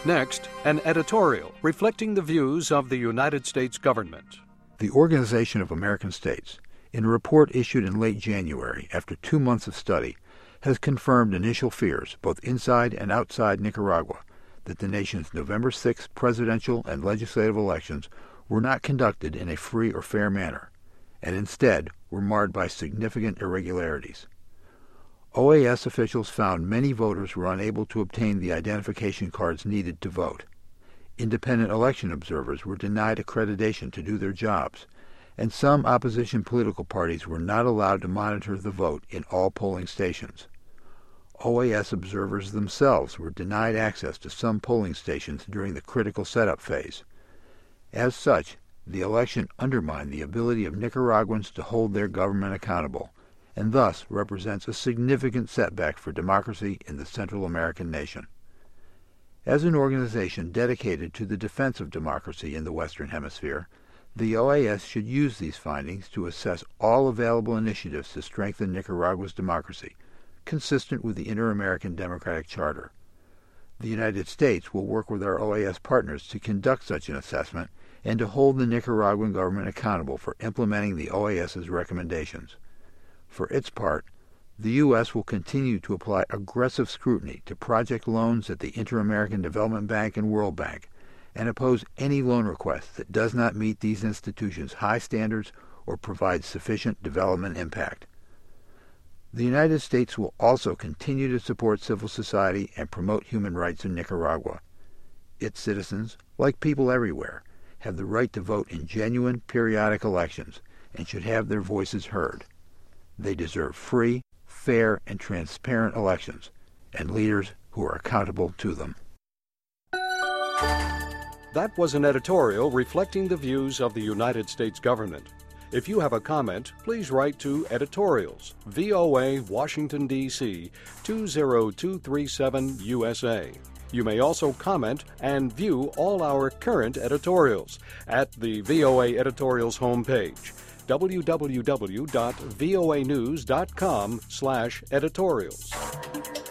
Next, an editorial reflecting the views of the United States government. The Organization of American States, in a report issued in late January after 2 months of study, has confirmed initial fears, both inside and outside Nicaragua, that the nation's November 6 presidential and legislative elections were not conducted in a free or fair manner, and instead were marred by significant irregularities. OAS officials found many voters were unable to obtain the identification cards needed to vote. Independent election observers were denied accreditation to do their jobs, and some opposition political parties were not allowed to monitor the vote in all polling stations. OAS observers themselves were denied access to some polling stations during the critical setup phase. As such, the election undermined the ability of Nicaraguans to hold their government accountable, and thus represents a significant setback for democracy in the Central American nation. As an organization dedicated to the defense of democracy in the Western Hemisphere, the OAS should use these findings to assess all available initiatives to strengthen Nicaragua's democracy, consistent with the Inter-American Democratic Charter. The United States will work with our OAS partners to conduct such an assessment and to hold the Nicaraguan government accountable for implementing the OAS's recommendations. For its part, the U.S. will continue to apply aggressive scrutiny to project loans at the Inter-American Development Bank and World Bank, and oppose any loan request that does not meet these institutions' high standards or provide sufficient development impact. The United States will also continue to support civil society and promote human rights in Nicaragua. Its citizens, like people everywhere, have the right to vote in genuine periodic elections and should have their voices heard. They deserve free, fair, and transparent elections, and leaders who are accountable to them. That was an editorial reflecting the views of the United States government. If you have a comment, please write to Editorials, VOA, Washington, D.C., 20237 USA. You may also comment and view all our current editorials at the VOA Editorials homepage, www.voanews.com/editorials.